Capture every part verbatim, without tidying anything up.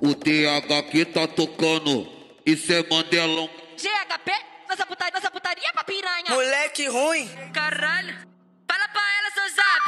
O T H que tá tocando, isso é Mandelão. G H P, nossa putaria, nossa putaria pra piranha. Moleque ruim. Caralho, fala pra ela, seu zap.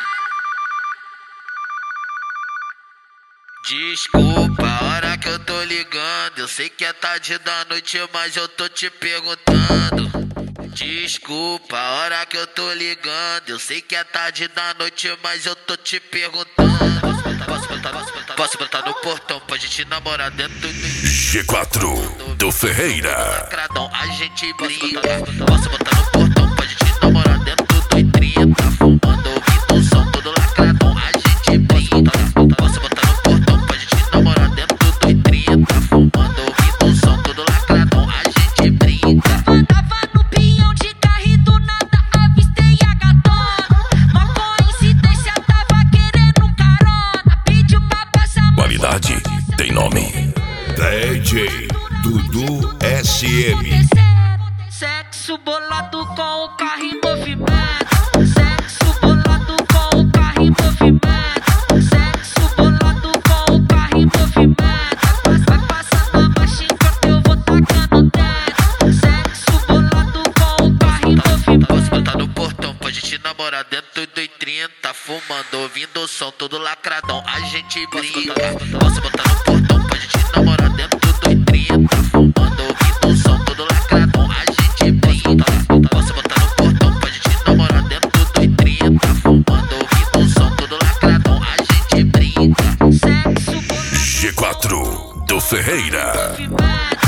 Desculpa a hora que eu tô ligando. Eu sei que é tarde da noite, mas eu tô te perguntando. Desculpa a hora que eu tô ligando. Eu sei que é tarde da noite, mas eu tô te perguntando. Posso botar, posso botar, posso botar no portão pra gente namorar dentro do G quatro do Ferreira. lacradão, a gente brinca. Posso botar no portão pra gente namorar dentro do trinta. Fumando, ouvindo o som todo lacradão, a gente brinca. Posso botar no portão pra gente namorar dentro do trinta. Fumando, ouvindo o som todo lacradão, a gente brinca. Andava no pinhão de carro e do nada avistei a gatona. Uma coincidência, tava querendo carona. Pediu pra passar. Qualidade tem nome. D J Dudu S M. Sexo bolado com o carro em movimento. Sexo bolado com o carro em movimento. Sexo bolado com o carro em movimento. Vai passando a marcha enquanto eu vou tacando dentro. Sexo bolado com o carro em movimento. Posso botar no portão pra gente namorar dentro do trinta. Fumando, ouvindo o som todo lacradão, a gente brinca. Posso botar no portão pra gente namorar dentro do trinta. Fumando, ouvindo o som todo lacradão, a gente brinca. Posso botar no portão pra gente namorar dentro do trinta. Fumando, ouvindo o som todo lacradão, a gente brinca. Sexo bolado G quatro do Ferreira. com movimento.